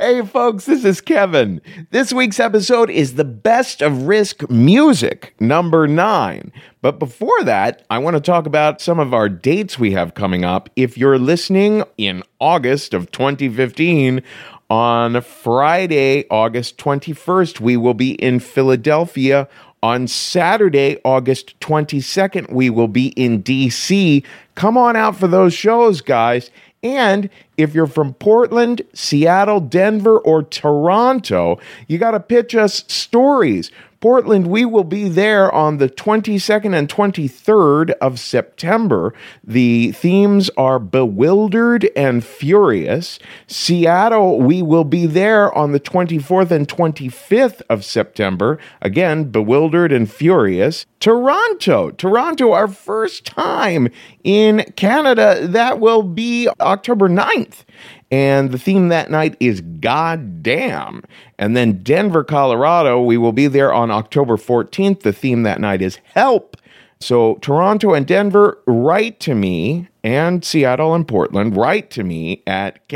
Hey folks, this is Kevin. This week's episode is the Best of Risk Music, number 9. But before that, I want to talk about some of our dates we have coming up. If you're listening in August of 2015, on Friday, August 21st, we will be in Philadelphia. On Saturday, August 22nd, we will be in D.C. Come on out for those shows, guys. And if you're from Portland, Seattle, Denver, or Toronto, you got to pitch us stories. Portland, we will be there on the 22nd and 23rd of September. The themes are Bewildered and Furious. Seattle, we will be there on the 24th and 25th of September. Again, Bewildered and Furious. Toronto, our first time in Canada. That will be October 9th. And the theme that night is Goddamn. And then Denver, Colorado, we will be there on October 14th. The theme that night is Help. So Toronto and Denver, write to me, and Seattle and Portland, write to me at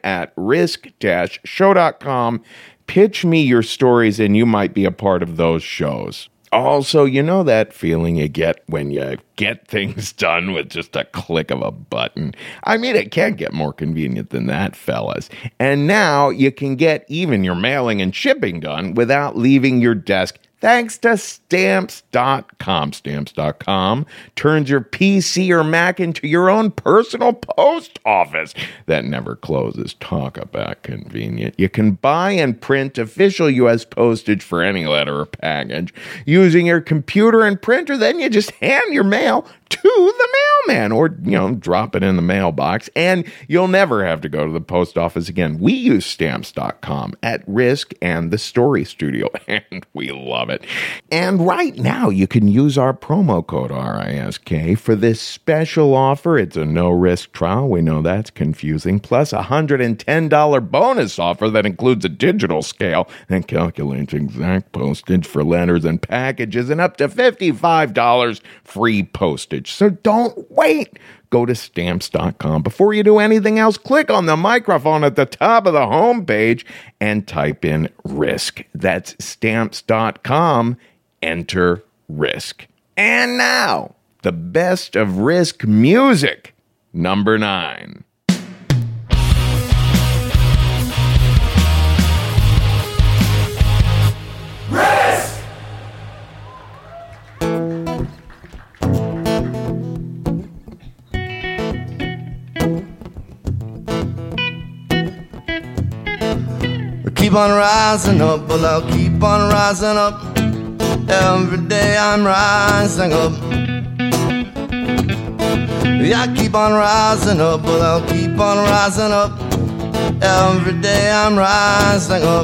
kevin@risk-show.com. Pitch me your stories and you might be a part of those shows. Also, you know that feeling you get when you get things done with just a click of a button? I mean, it can't get more convenient than that, fellas. And now you can get even your mailing and shipping done without leaving your desk. Thanks to Stamps.com. Stamps.com turns your PC or Mac into your own personal post office that never closes. Talk about convenient. You can buy and print official U.S. postage for any letter or package using your computer and printer. Then you just hand your mail to the mailman or, drop it in the mailbox, and you'll never have to go to the post office again. We use Stamps.com at Risk and the Story Studio, and we love it. And right now, you can use our promo code RISK for this special offer. It's a no-risk trial. We know that's confusing. Plus a $110 bonus offer that includes a digital scale and calculates exact postage for letters and packages and up to $55 free postage. So don't wait. Go to Stamps.com. Before you do anything else, click on the microphone at the top of the homepage and type in RISK. That's Stamps.com. Enter RISK. And now, the Best of Risk Music, number 9. Keep on rising up, well I'll keep on rising up. Every day I'm rising up. Yeah, I keep on rising up, well I'll keep on rising up. Every day I'm rising up.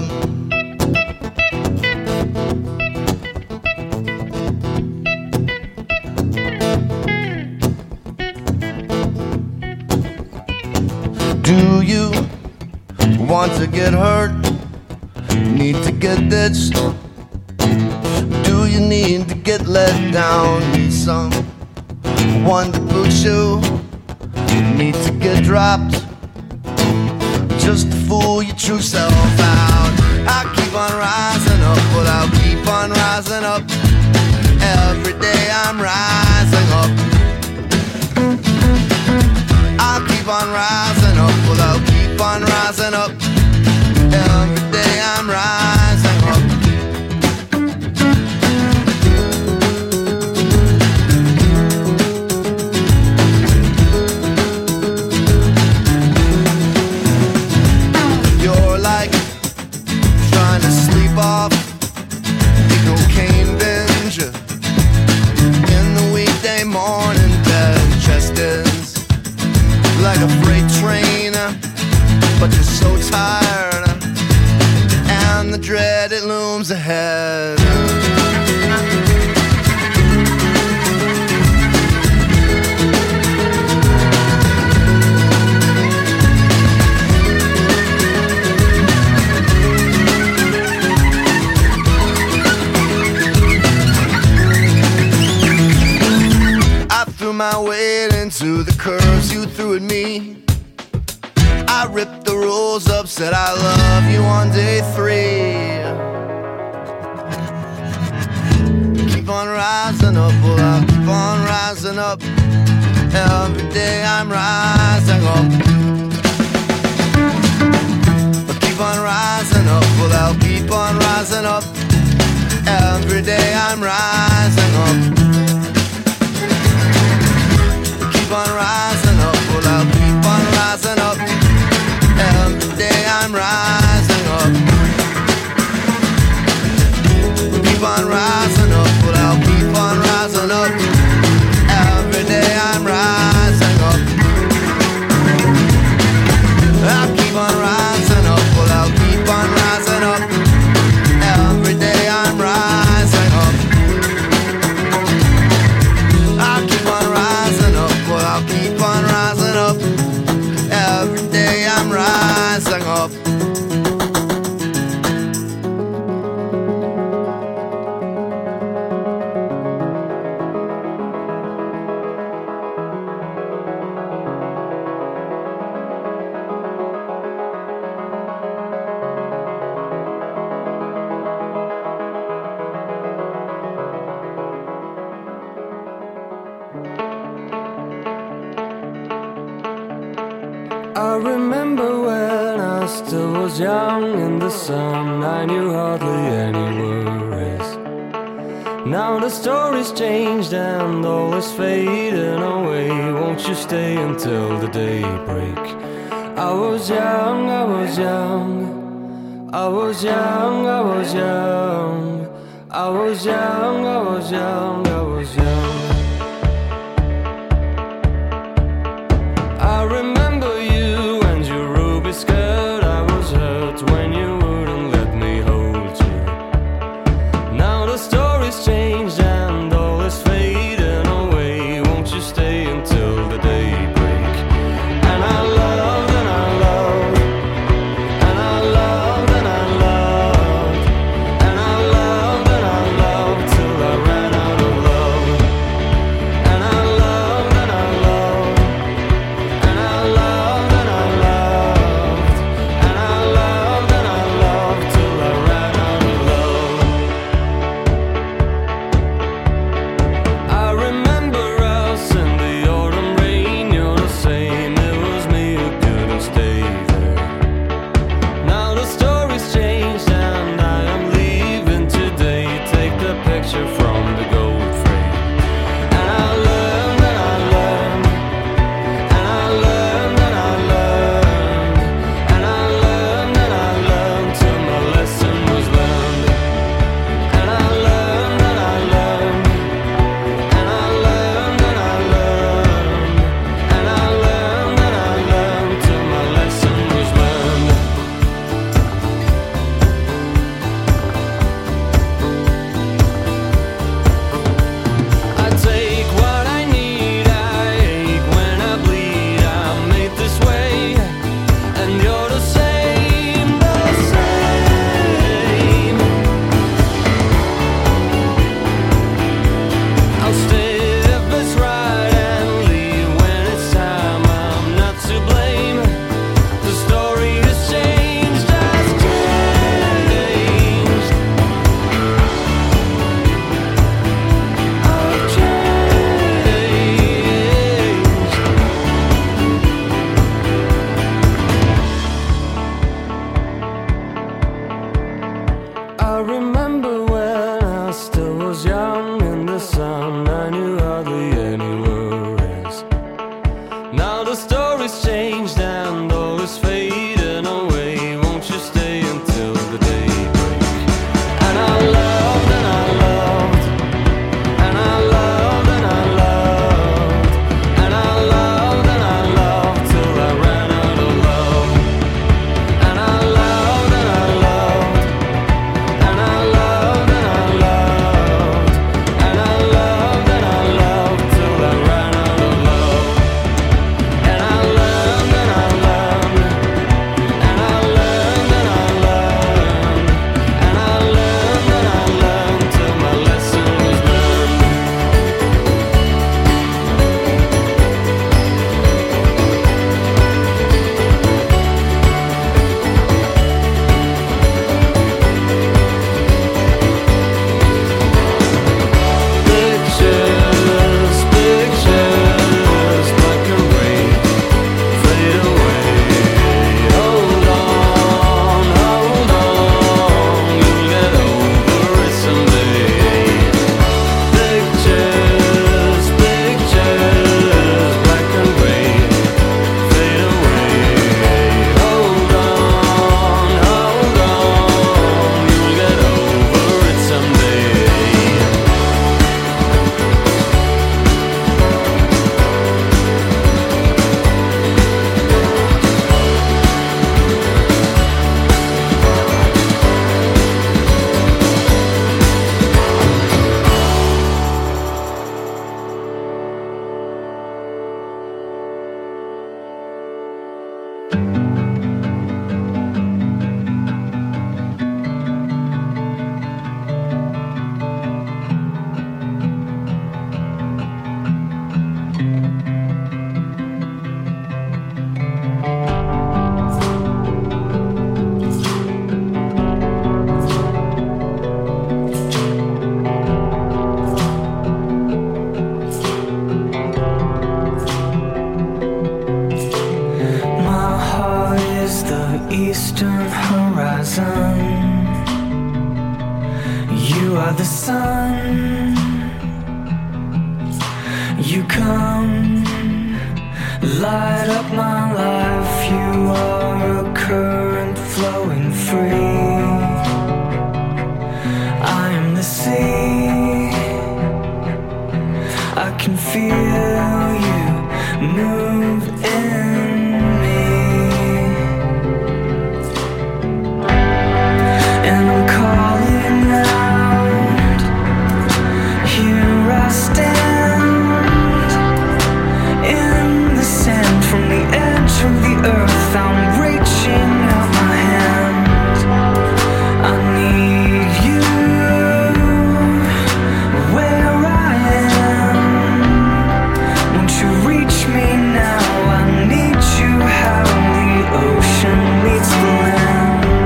Do you want to get hurt? Need to get ditched? Do you need to get let down? Need someone to boot you? Need to get dropped? Just to fool your true self out. I keep on rising up, but I'll keep on rising up. Every day I'm rising up. I'll keep on rising up, but I'll keep on rising up. Every day I'm rising up. You're like trying to sleep off the cocaine binge in the weekday morning bed. Chest is like a freight train, but you're so tired. And the dread, it looms ahead. I threw my weight into the curves you threw at me. I ripped the rules up, said I love you on day 3. Keep on rising up, well I'll keep on rising up. Every day I'm rising up. I'll keep on rising up, well I'll keep on rising up. Every day I'm rising up. I'll keep on rising up, well I'll keep on rising up. Every day I'm rising up. I'll keep on rising up, well I'll keep on rising up. Every day I'm rising up. I'll keep on rising up, well I'll keep on rising up. Every day I'm rising up. I'll keep on rising up, well I'll keep on rising up. Every day I'm rising up. I remember when I still was young in the sun, I knew hardly any worries. Now the story's changed and all is fading away. Won't you stay until the daybreak? I was young, I was young, I was young, I was young, I was young, I was young, I was young. I remember you and your ruby skirt. I was hurt when you wouldn't let me hold you. Now the story's changed and all is fading away. Won't you stay until the daybreak? And I loved and I loved and I loved and I loved and I loved and I loved till I ran out of love. And I loved and I loved and I loved and I loved and I loved and I loved till I ran out of love. I remember us in the autumn rain. You're the same, it was me who couldn't stay there. Now the story's changed and I am leaving today. Take the picture from the gold frame. And I learned and I learned and I learned and I learned and I learned and I learned till my lesson was learned. And I learned and I learned and I learned and I learned and I learned and I learned till my lesson was learned. I take what I need, I ache when I bleed. I'm made this way, and you're the same, the same. I'll stay if it's right and leave when it's time. I'm not to blame. The story has changed, has changed. I've changed. I remember when I still was young in the sun. I knew hardly any worries. Now the story's changed and all is fading away. Won't you stay until the daybreak? And I loved and I loved and I loved and I loved and I loved and I loved till I ran out of love. And I loved and I loved and I loved horizon. You are the sun. You come, light up my life. You are a current flowing free. I am the sea. I can feel you move in me. And I'm calling out. Here I stand in the sand from the edge of the earth. I'm reaching out my hand. I need you where I am. Won't you reach me now? I need you how the ocean meets the land.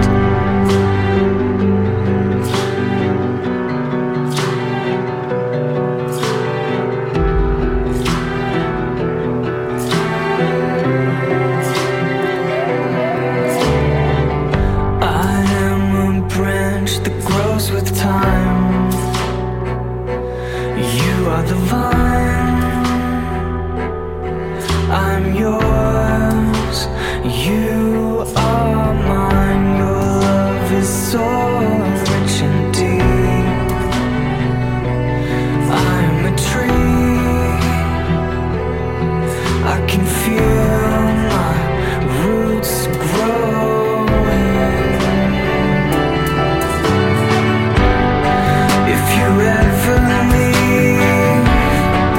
I am a branch that grows with time. You are the vine. I'm yours. You are mine. Your love is so rich and deep. I'm a tree. I can feel my roots growing. If you ever leave,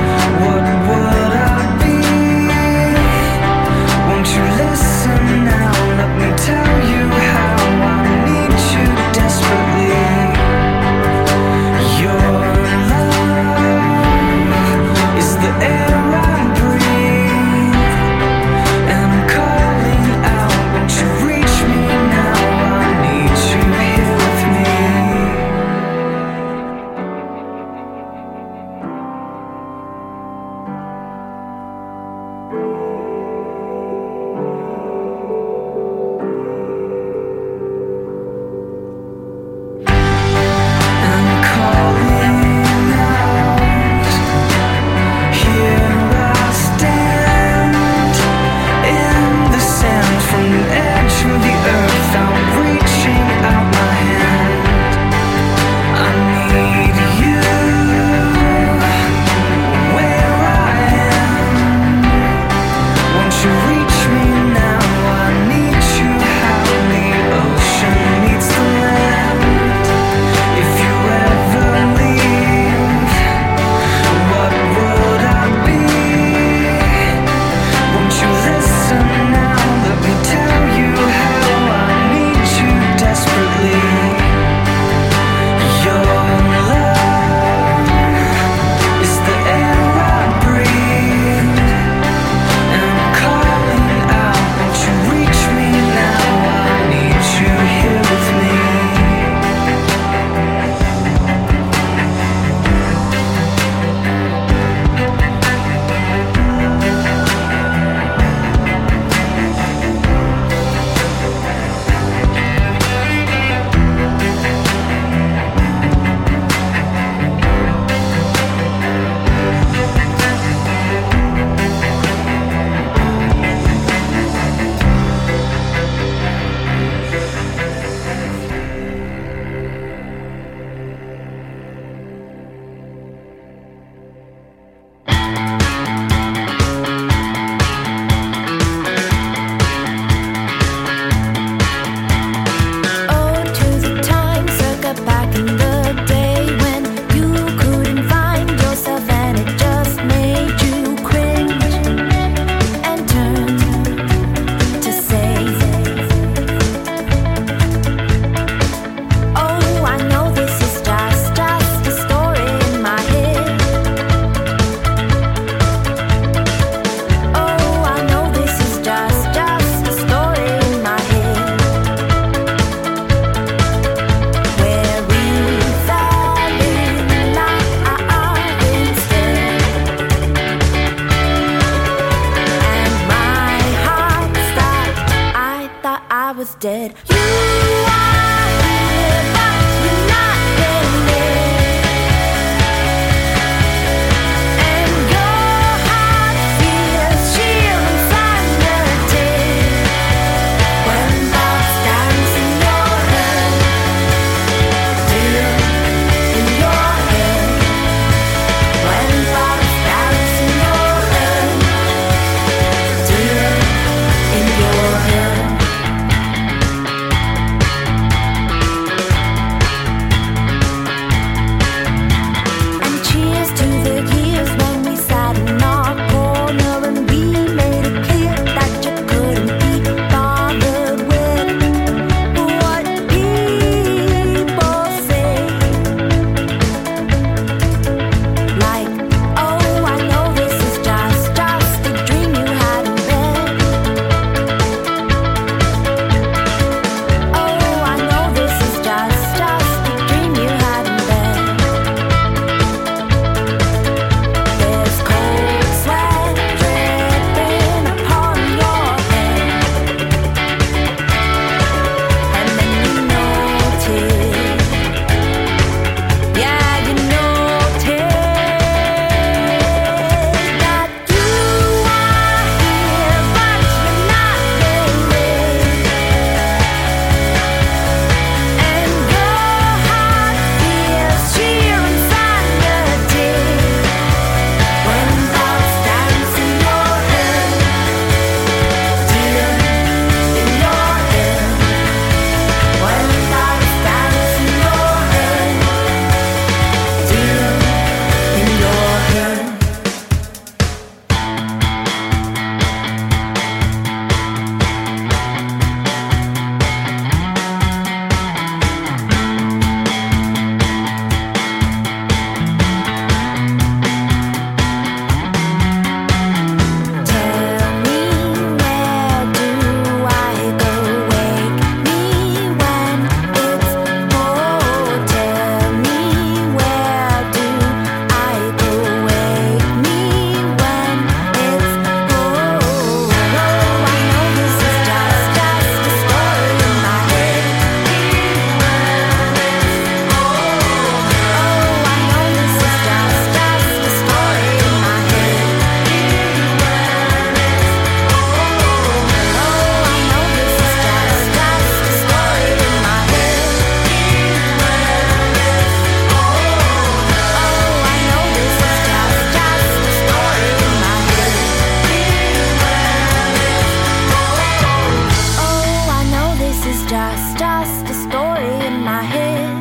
just a story in my head.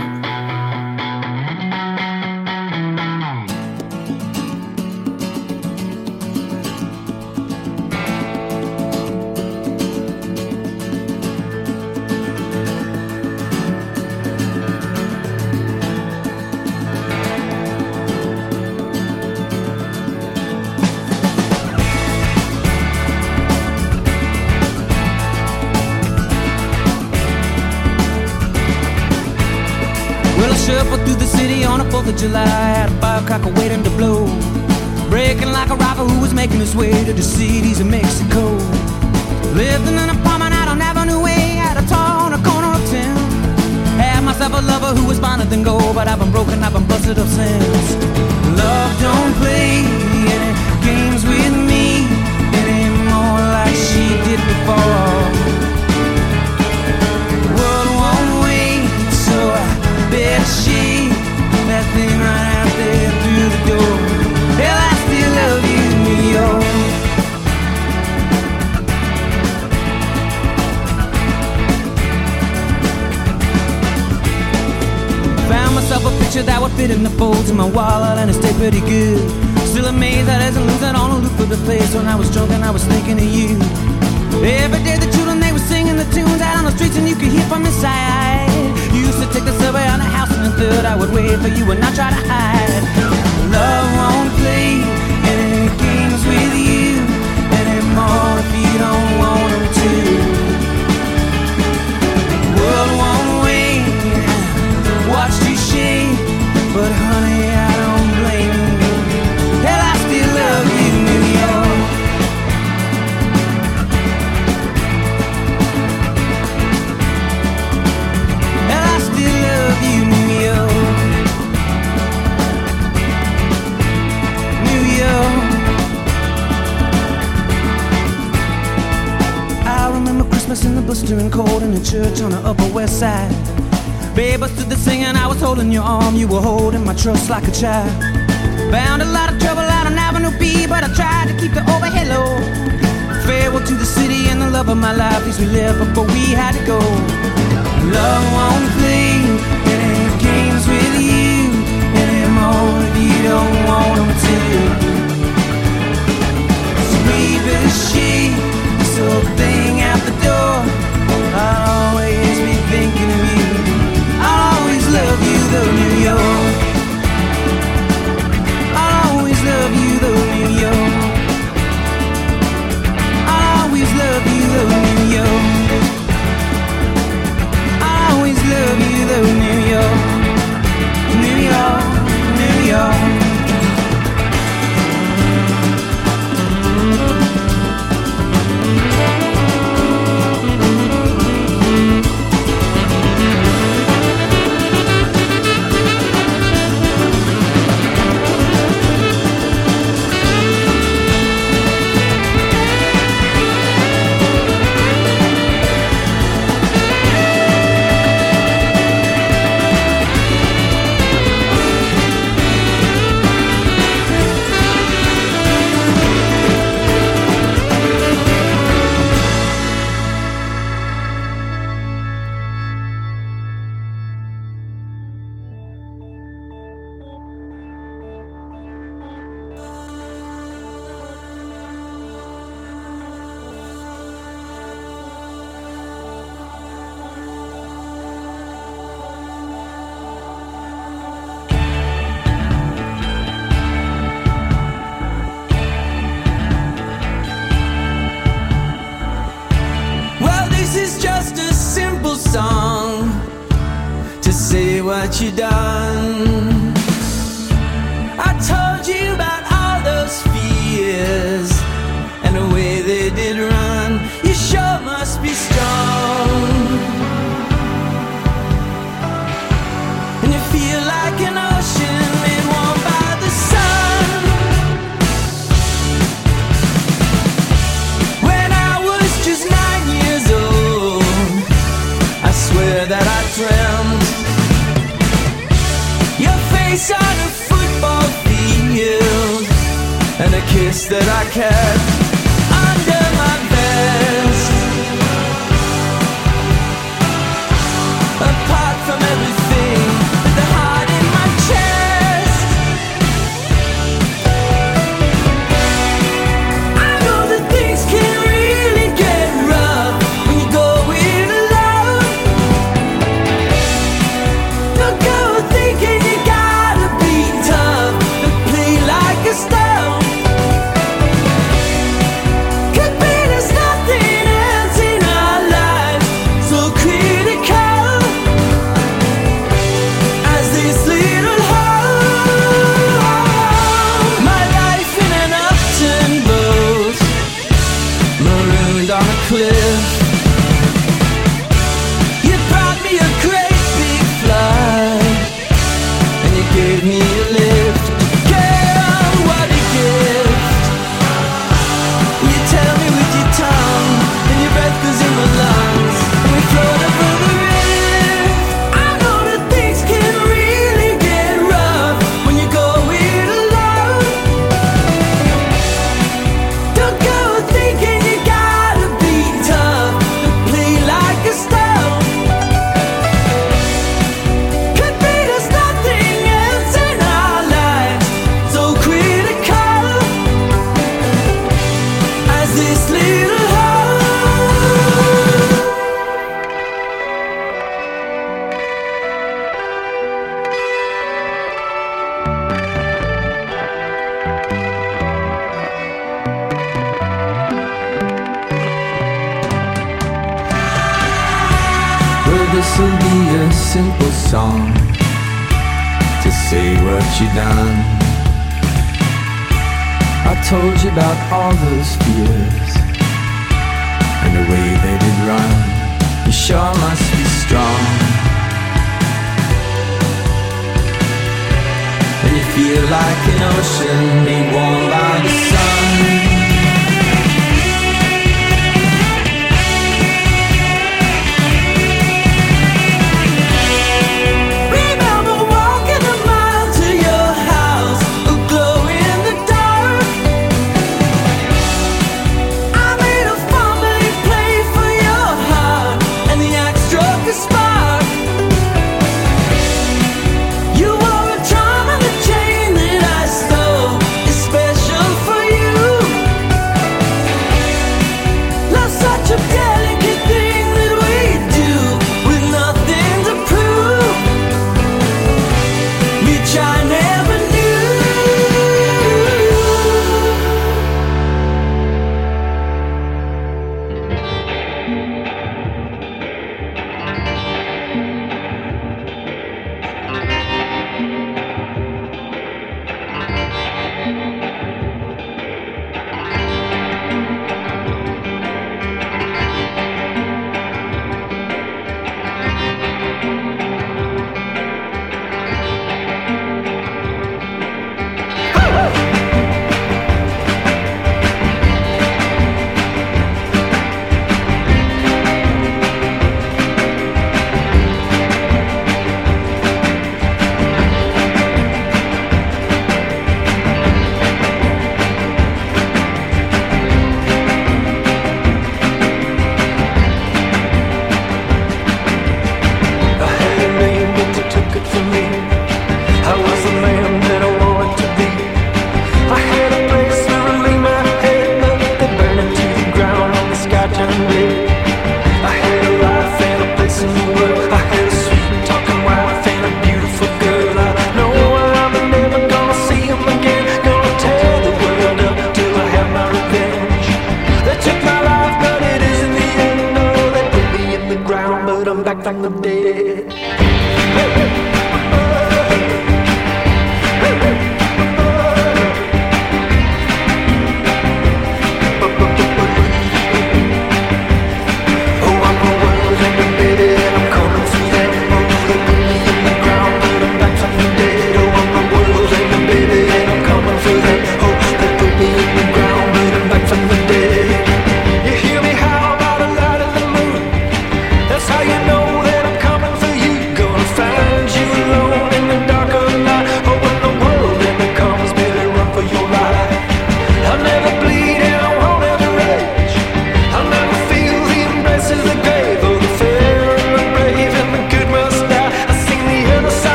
Shuffled through the city on a 4th of July. Had a firecracker waiting to blow, breaking like a robber who was making his way to the cities of Mexico. Lived in an apartment out on Avenue A, at a tall on a corner of town. Had myself a lover who was finer than gold, but I've been broken, I've been busted up since. Love don't play any games with me anymore like she did before. The world won't wait, so I bet she, that thing right out there through the door. Hell, I still love you, New York. Found myself a picture that would fit in the folds of my wallet, and it stayed pretty good. Still amazed that I didn't lose that on a loop of the place. When I was drunk and I was thinking of you. Every day the children, they were singing the tunes out on the streets, and you could hear from the side. Used to take the subway on the house in the 3rd. I would wait for you and not try to hide. Love won't play any games with you anymore if you don't want them to. The world won't wait, watched you shake, but honey, I don't blame you. Hell, I still love you, New York. In the blistering cold in the church on the Upper West Side. Babe, I stood there singing, I was holding your arm, you were holding my trust like a child. Found a lot of trouble out on Avenue B, but I tried to keep the overhead low. Farewell to the city and the love of my life, these we left before we had to go. Love won't play any games with you anymore if you don't want them to. Sweet little sheep, this old thing out the door, I'll always be thinking of you. I'll always love you though, New York. I'll always love you though, New York. I'll always love you though, New York. I'll always love you though, New York. New York, New York. What you done? I told you about all those fears and the way they did run. You sure must be strong, and you feel like an ocean made warm by the sun. When I was just 9 years old, I swear that I dreamt on a football field and a kiss that I kept under my vest. will be a simple song to say what you done. I told you about all those fears and the way they did run. You sure must be strong when you feel like an ocean being warmed by the sun. Special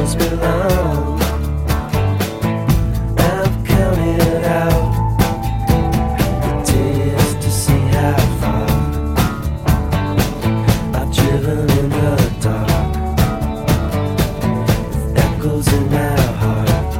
echoes belong. I've counted out the days to see how far I've driven in the dark, with echoes in my heart.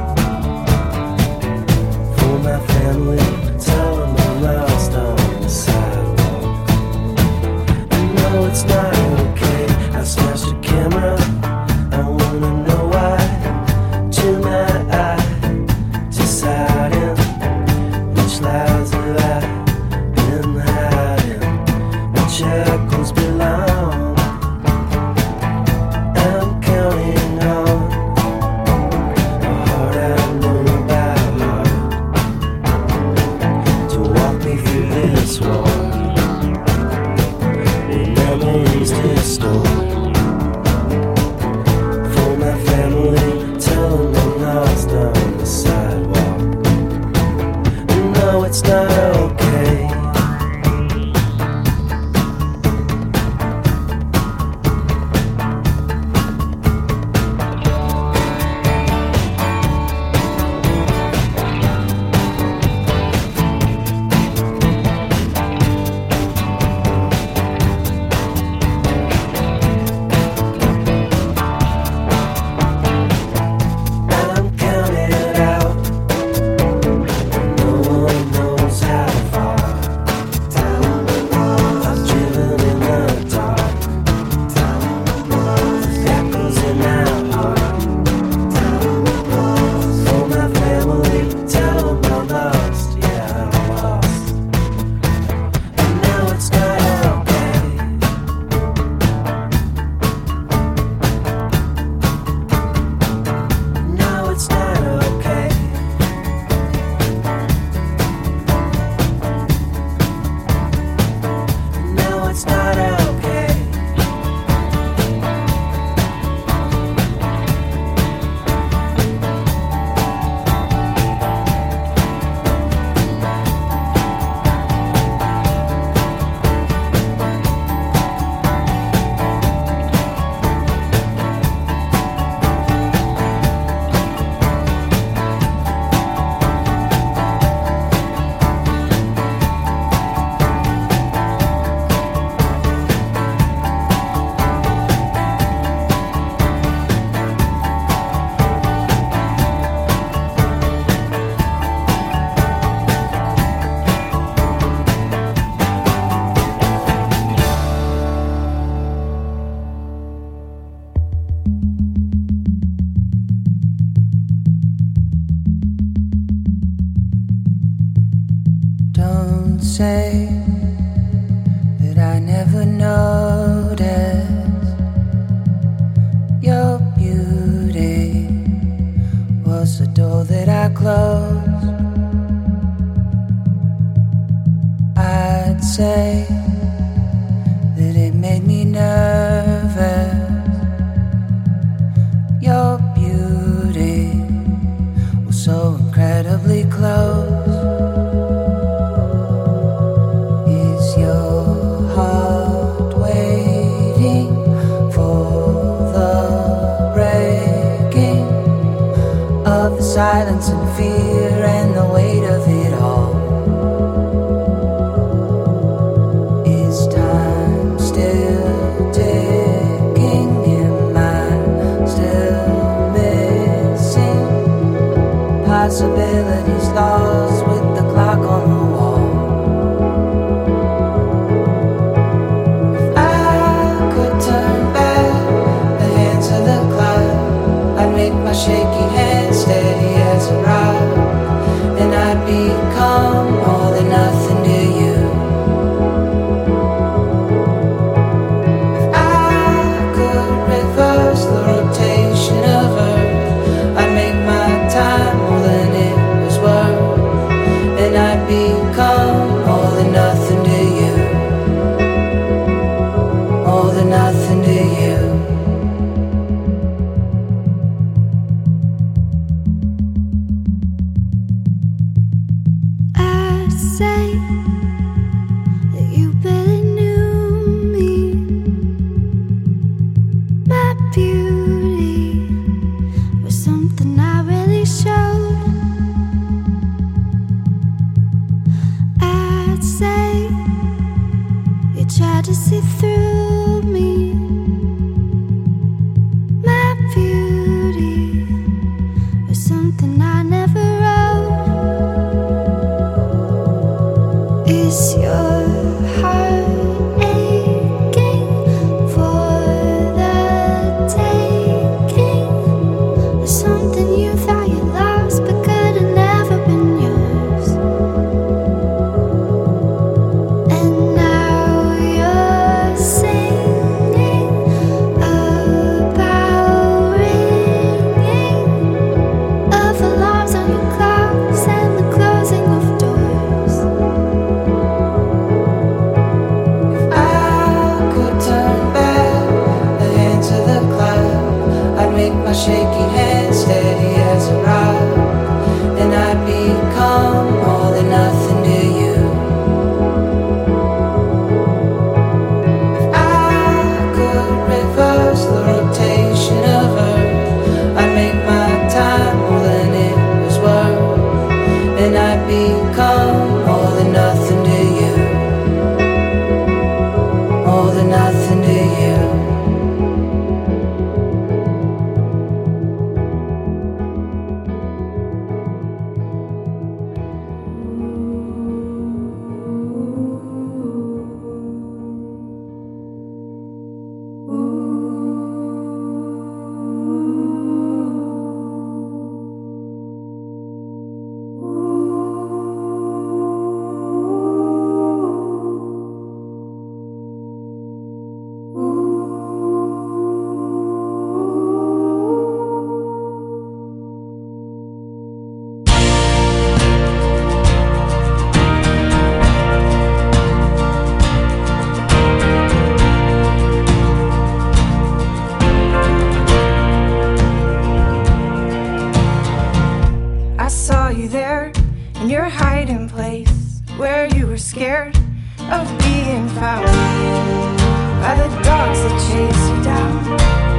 For my family, tell them I'm lost on the sidewalk. No, it's not okay. I smashed a camera. I wanna know why. Tonight I deciding which lies have I been hiding, which echoes belong. I'm counting on a heart I know by heart to walk me through this wall. Memories distort. For my family, tell them I'm lost on the sidewalk. No, it's not okay. I'm counting out. No one knows how far I've driven in the dark. Echoes in my heart. For my family, tell them I'm lost. Yeah, I'm lost. And now it's not okay. No, it's not okay. No, it's not okay. Don't say that I never noticed your beauty was the door that I closed. I'd say that it made me nervous. Your beauty was so incredibly close. Is your heart waiting for the breaking of the silence and fear and the weight of it all? Is time still ticking? Am I still missing possibilities lost with the clock on the wall? My shaky hand steady as a rock. see through me. My beauty was something I never wrote. Is your heart aching for the taking? Or something you thought you lost but could have never been yours? And now you're singing about ringing of alarms on your clocks and the closing of doors. I could turn back the hands of the cloud. I'd make my shaking hand steady as a rock, and I'd become more than nothing to you. If I could reverse the rotation of Earth, I'd make my time more than it was worth, and I'd become more than nothing to you. More than nothing to you. I saw you there in your hiding place, where you were scared of being found by the dogs that chase you down.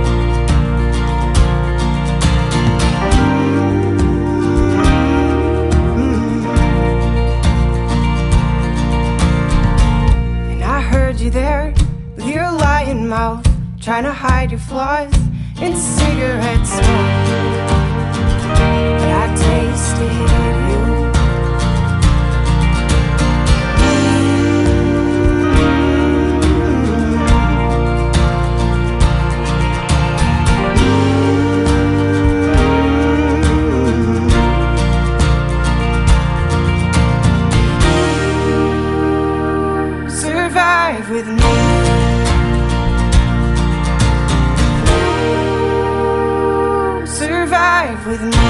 And I heard you there with your lying mouth, trying to hide your flaws in cigarette smoke. But I tasted you. Survive with me. Survive with me.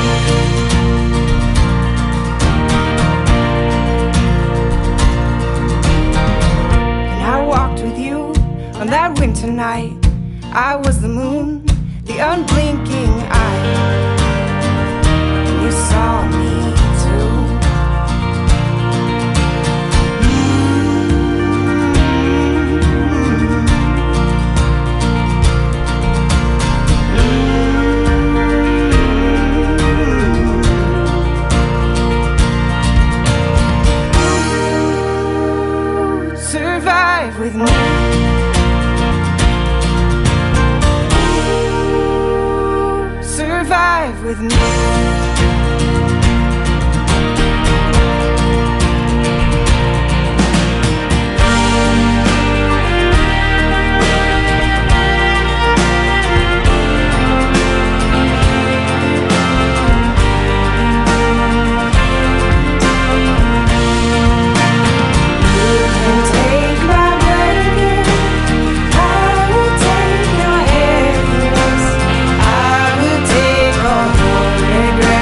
And I walked with you on that winter night. I was the moon, the unblinking eye. And you saw me too. Survive with me. Survive with me. Take my breath, I will take your hands, I will take all your regrets.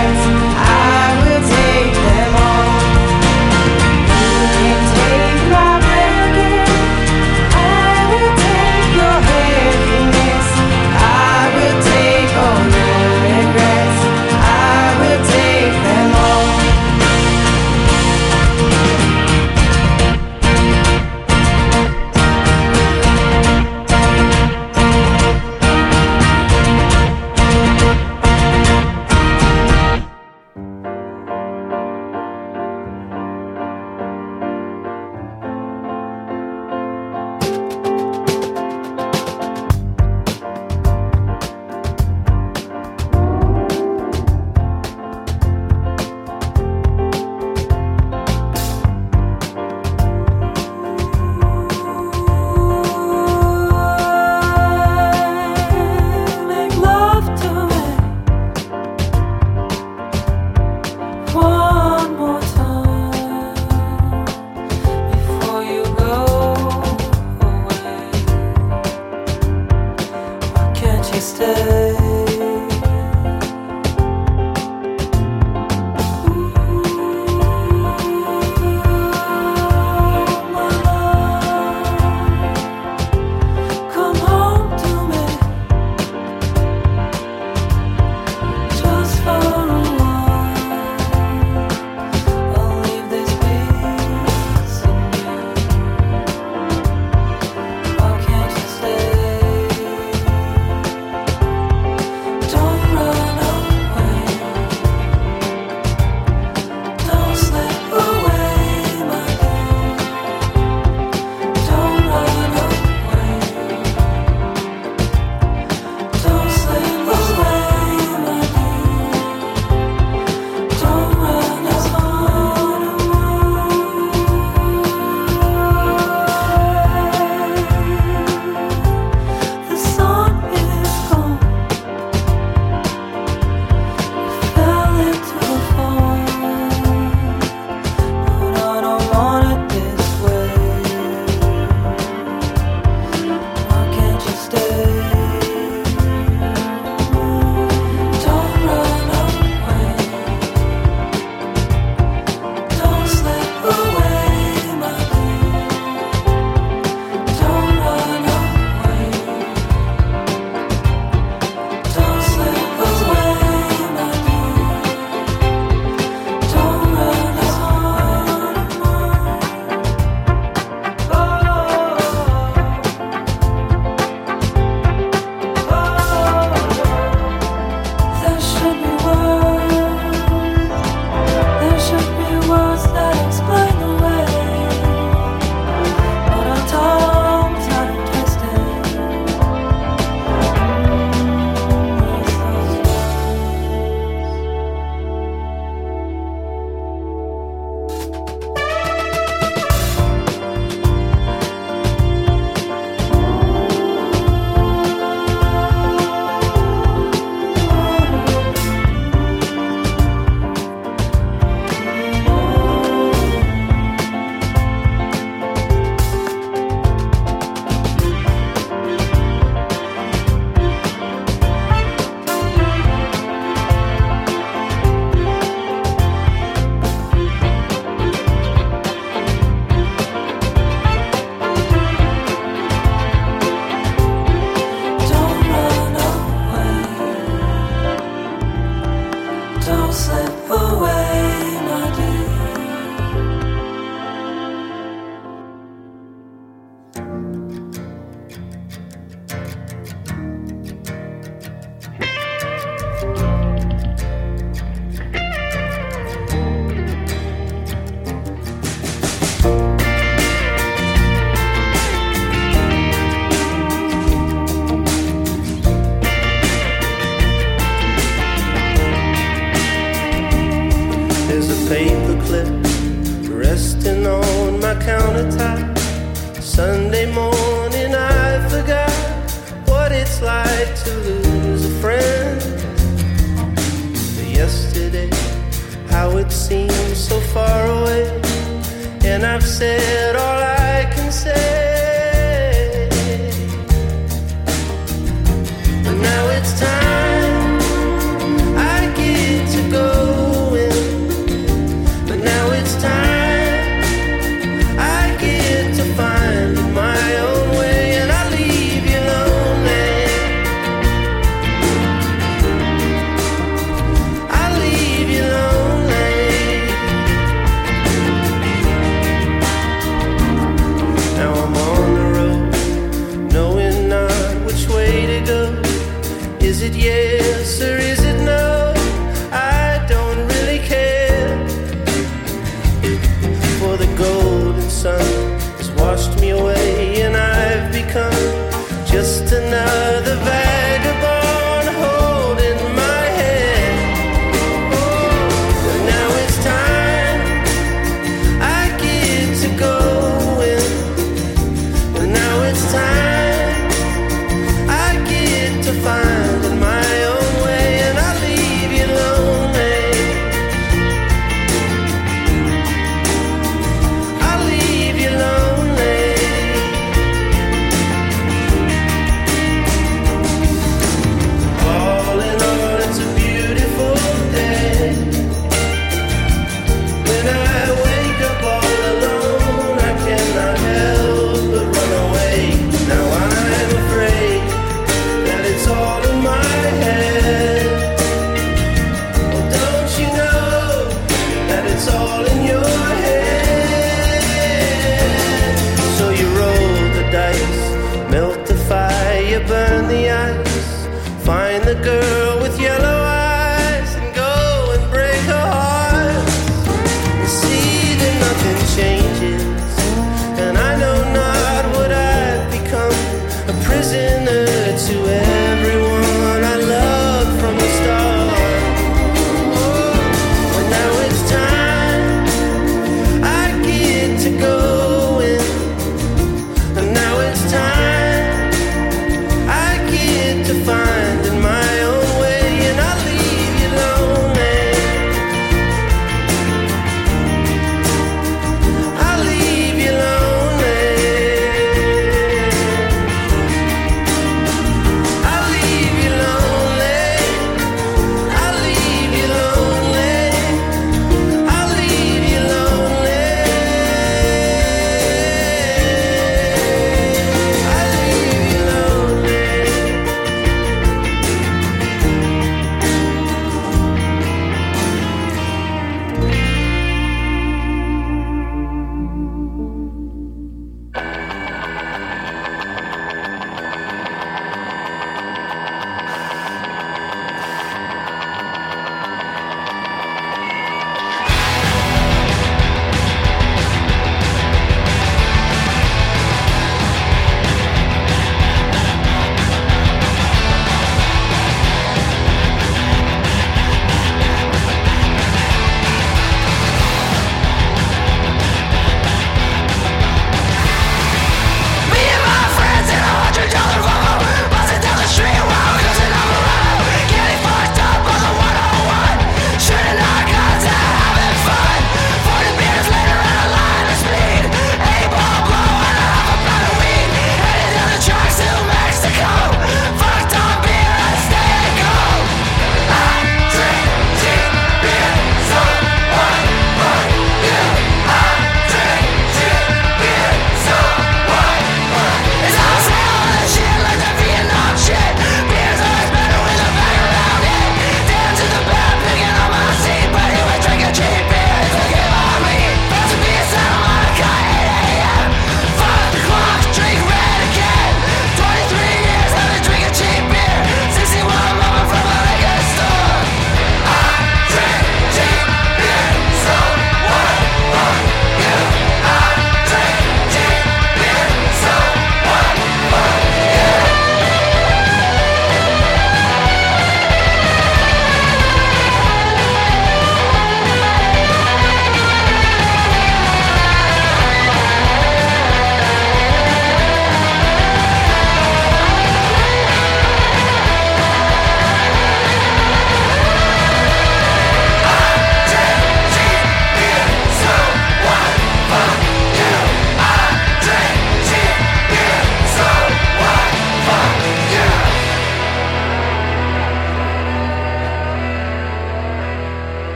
resting on my countertop. Sunday morning I forgot what it's like to lose a friend. Yesterday, how it seems so far away, and I've said all I can say. But now it's time I get to go in. But now it's time I get to find my own way, and I leave you lonely. I leave you lonely.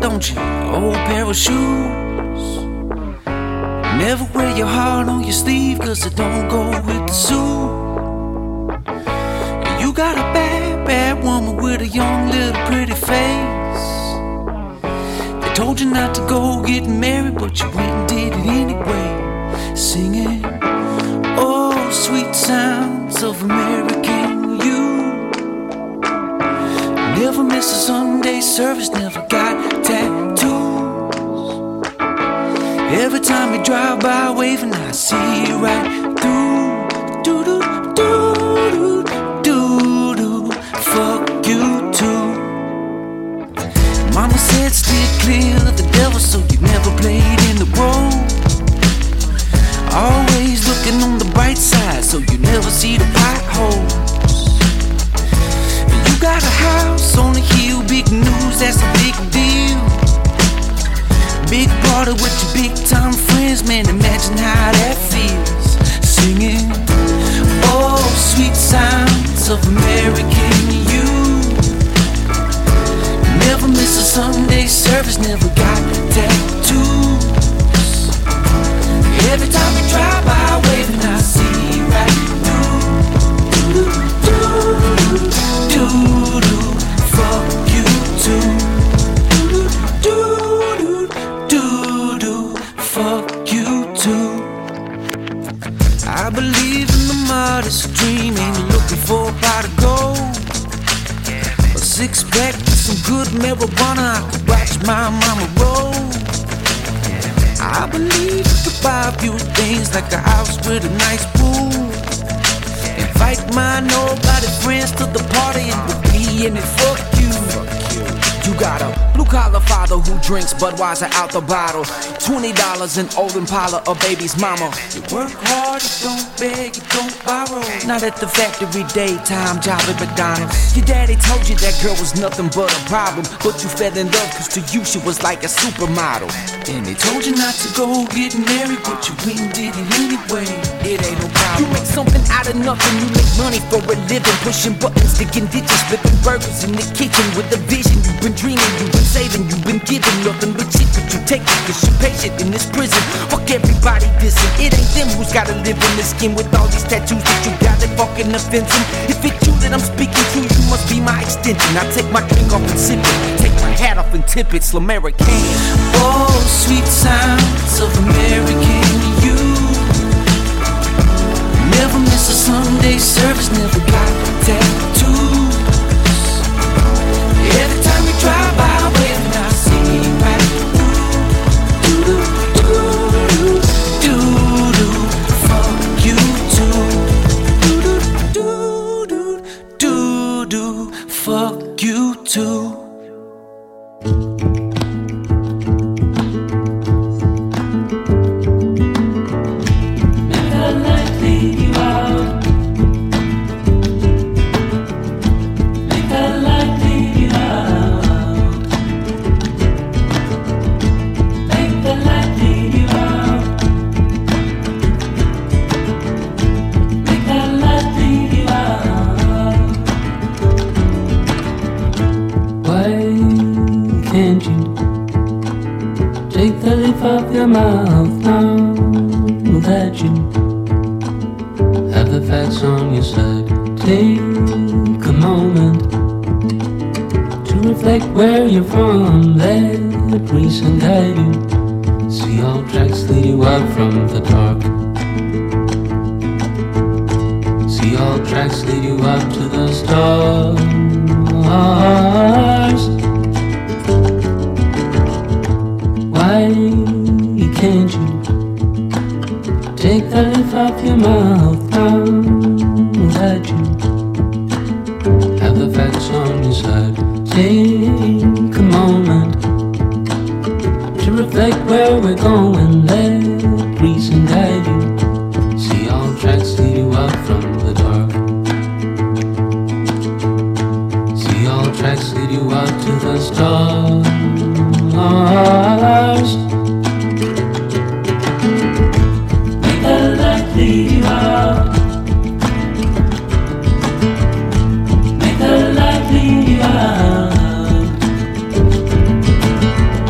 don't you? Old pair of shoes. Never wear your heart on your sleeve, cause it don't go with the suit. And you got a bad, bad woman with a young little pretty face. They told you not to go get married, but you went and did it anyway. Singing, oh, sweet sounds of American you. Never miss a Sunday service, never got tattoos. Every time you drive by waving, I see you right through. Do-do, do-do, do-do, fuck you too. Mama said stay clear of the devil, so you never played in the road. Always looking on the bright side, so you never see the potholes. And you got a house on the hill, big news, that's a big deal. Big party with your big time friends, man, imagine how that feels. Singing, oh, sweet sounds of American you. Never miss a Sunday service, never got tattoos. Every time you drive by waving, I see you right through. Do-do, fuck you too. Do-do, fuck you too. I believe in the modest dream, ain't looking for a pot of gold. A six-pack with some good marijuana, I could watch my mama roll. I believe you could buy a few things like a house with a nice pool. Invite my nobody friends to the party and we'll be in it, fuck you. You got a blue-collar father who drinks Budweiser out the bottle. $20 an old Impala, a baby's mama. You work hard, you don't beg, you don't borrow. Not at the factory, daytime job at McDonald's. Your daddy told you that girl was nothing but a problem, but you fell in love cause to you she was like a supermodel. And they told you not to go get married, but you went and did it anyway. It ain't no problem. You make something out of nothing, you make money for a living. Pushing buttons, sticking ditches, flipping burgers in the kitchen with a vision. You've been dreaming, you've been saving, you've been giving nothing but shit, but you take it cause you're patient in this prison. Fuck everybody dissing, it ain't them who's gotta live in this skin with all these tattoos that you got that fucking offensive. If it's you that I'm speaking to, you must be my extension. I take my drink off and sip it, take my hat off and tip it, Slamerican. Oh, sweet sounds of American you. Never miss a Sunday service, never got tattoos. Every time you drive by waving, I see you right through. Do-do, fuck you too. Do-do, fuck you too. Of your mouth now that you have the facts on your side. Take a moment to reflect where you're from. Let reason guide you. See all tracks lead you out from the dark. See all tracks lead you out to the stars. Why can't you take the leaf off your mouth now that you have the facts on your side? Take a moment to reflect where we're going. Let reason guide you. See all tracks lead you out from the dark. See all tracks lead you out to the stars. Make the light lead you out. Make the light lead you out.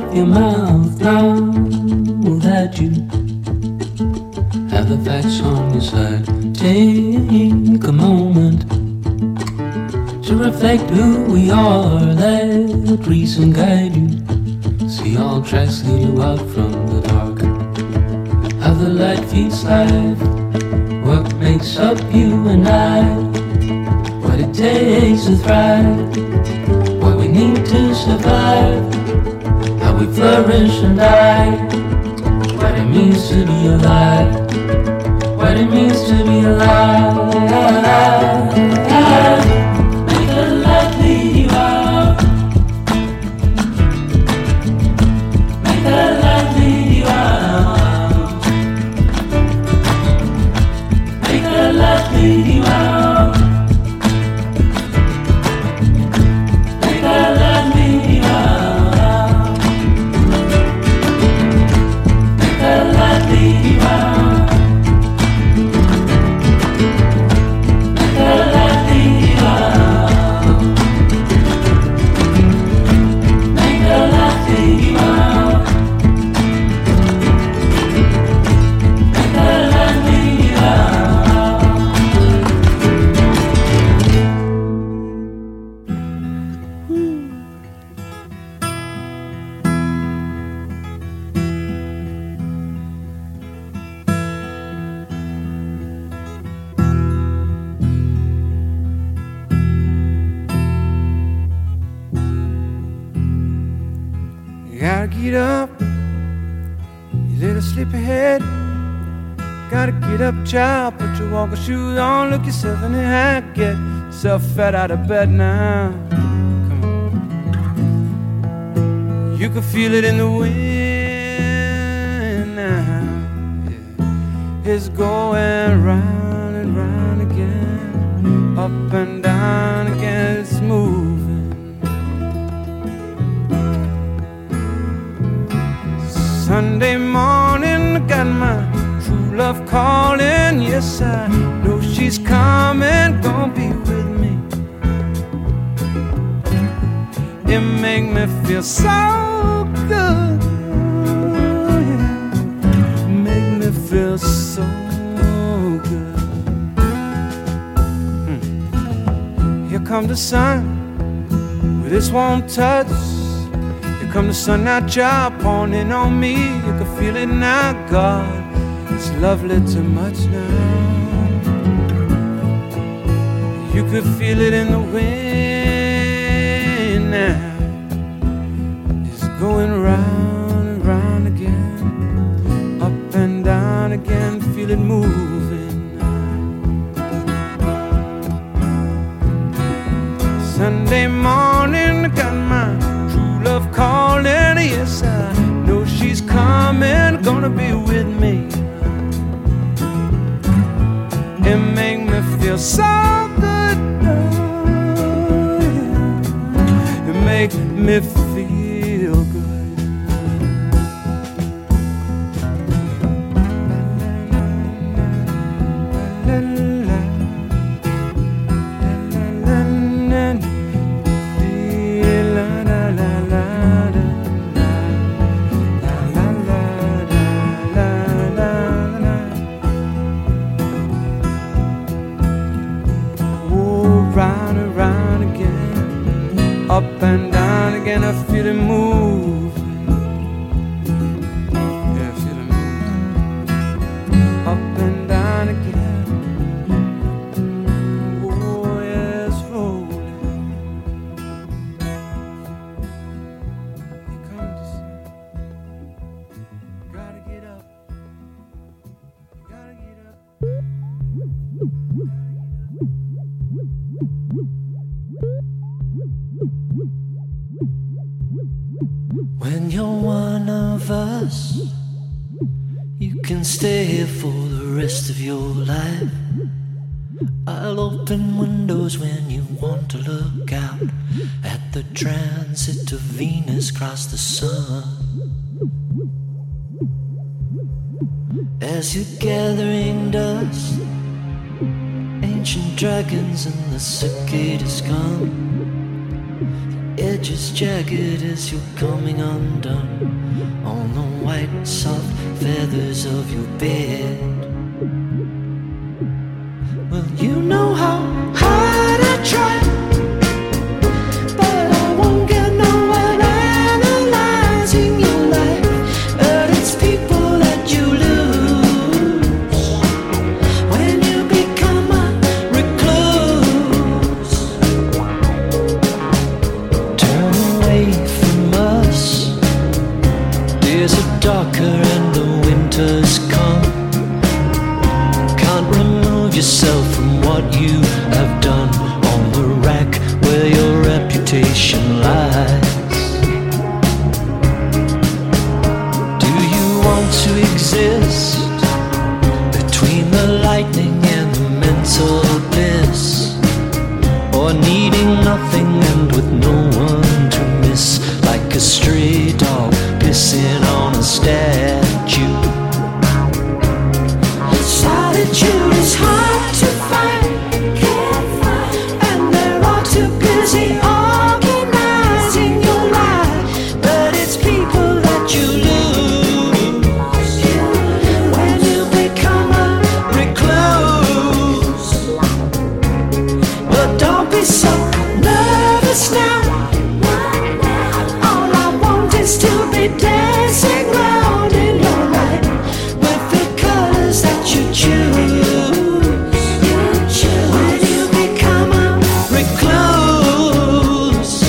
of your mouth now that you have the facts on your side. Take a moment to reflect who we are, let reason guide you. See all tracks lead you out from the dark. How the light feeds life, what makes up you and I, what it takes to thrive, what we need to survive, how we flourish and die, what it means to be alive, what it means to be alive. Make the light lead you out. Make the light lead you out. Make the light lead you out. Make the light lead you out. Make the light lead you out. Make the light lead you out. Make the light lead you out. Make the light lead you out. You gotta get up, you little sleepyhead. Gotta get up, child, put your walking shoes on, look yourself in the hat, get yourself fed out of bed now. Come on. You can feel it in the wind now. Yeah. It's going round and round again, up and down again, it's moving. Sunday morning, I got my true love calling. Yes, I know she's coming, gonna be with me. It make me feel so good, yeah. Make me feel so good. Here come the sun with its warm touch. Here come the sun now, child, pouring in on me. You can feel it now, God, it's lovely too much now. You could feel it in the wind now. It's going round and round again, up and down again, feel it moving now. Sunday morning, I got my true love calling. Yes, I know she's coming, gonna be with me. It make me feel so good, oh, yeah. It make me feel good. La, la, la, la, la, la, la, la, la, la, la. Round and round again, up and down again, I feel it move. Yeah, I feel it move. Up and down again. Oh, yeah, it's rolling. Here comes the sun. Gotta get up. Gotta get up. When you're one of us, you can stay here for the rest of your life. I'll open windows when you want to look out at the transit of Venus across the sun. As you're gathering dust, ancient dragons and the cicadas come. The edges jagged as you're coming undone on the white soft feathers of your bed. Well, you know how hard I try, but I won't get nowhere analyzing your life. But it's people that you lose when you become a recluse. Turn away from us, days are darker and the winter's come. Can't remove yourself from what you have done on the rack where your reputation lies. Do you want to exist between the lightning and the mental bliss, or needing nothing and with no one to miss, like a stray dog pissing on a statue? Solitude is hard to find, and they're all too busy organizing your life. But it's people that you lose when you become a recluse. Well, don't be so nervous now. All I want is to be dancing round in your light with the colors that you choose. When you become a recluse.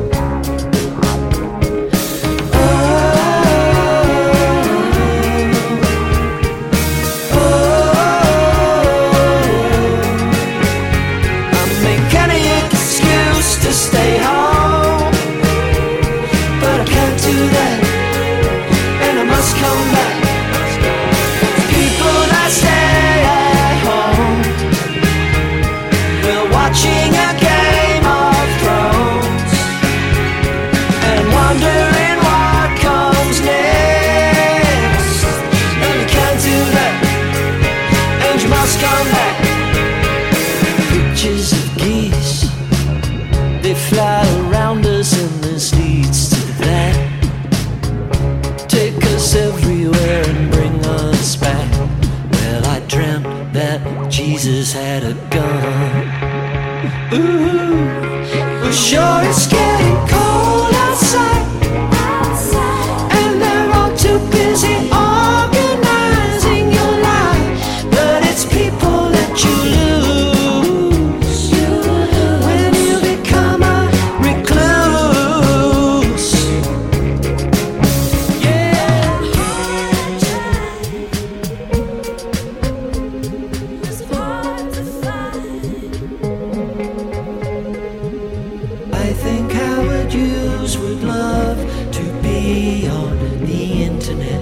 I make any excuse to stay home, but I can't do that, and I must come back. People that stay at home, we're watching a Game of Thrones and wondering what comes next. And you can't do that, and you must come back. Pictures of geese, they fly around us, and this leads to that. Take us everywhere and bring us back. Well, I dreamt that Jesus had a gun. Ooh, well, sure it's getting cold outside, and they're all too busy organizing your life. But it's people that you lose when you become a recluse. I think Howard Hughes would love to be on the internet.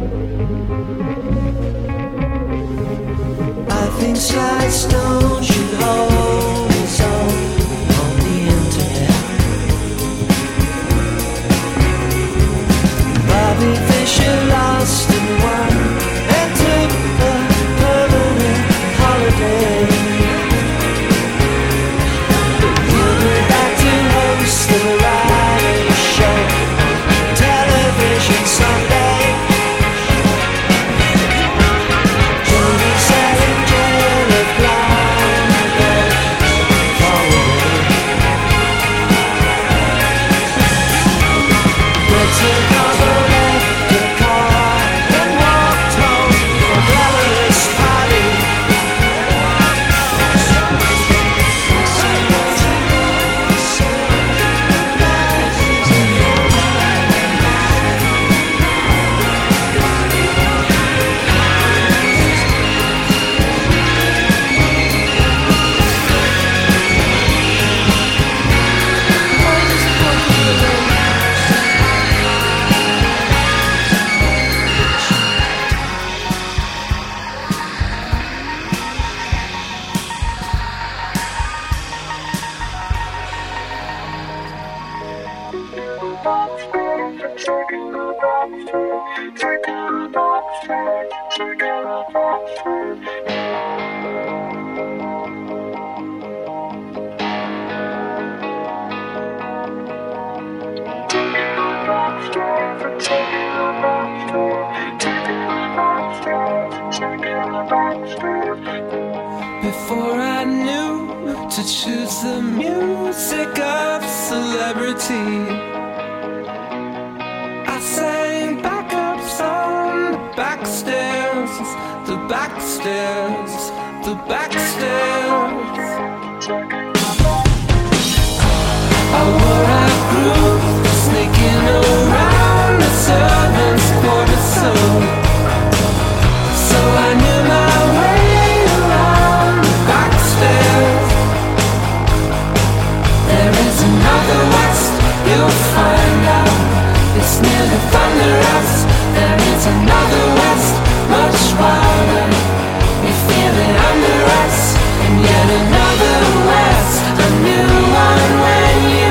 I think Sly Stone should hold his own on the internet. Bobby Fischer lost and won and took a permanent holiday. He'll be back to host the variety show, television someday. Johnny Salinger of Glass. I knew to choose the music of celebrity. I sang backups on the back stairs, the back stairs, the back stairs. I wore out grooves, sneaking around the servants' quarters, so I knew my way around the back stairs. There is another west, you'll find out. It's near the thunderous. There is another west, much wilder. You feel it under us, and yet another west, a new one when you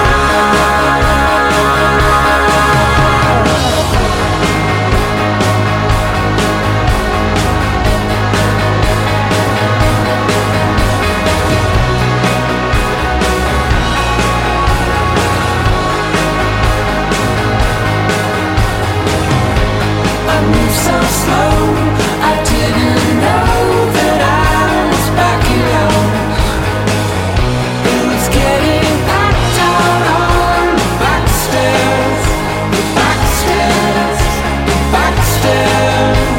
so slow, I didn't know that I was backing out. It was getting packed out on the back stairs, the back stairs, the back stairs.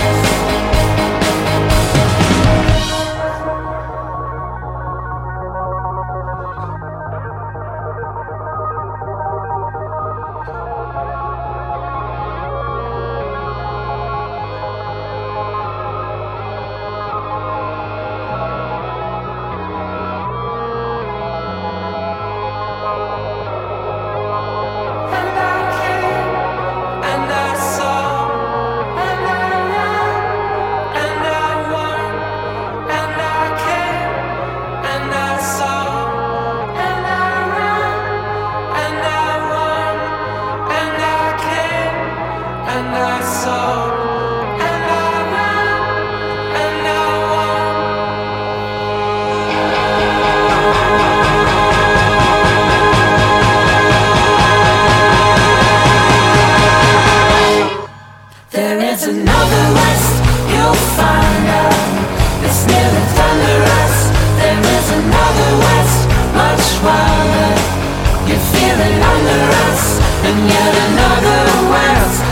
There is another west, you'll find out. It's near the thunderous. There is another west, much wilder. You feel it under us, and yet another west.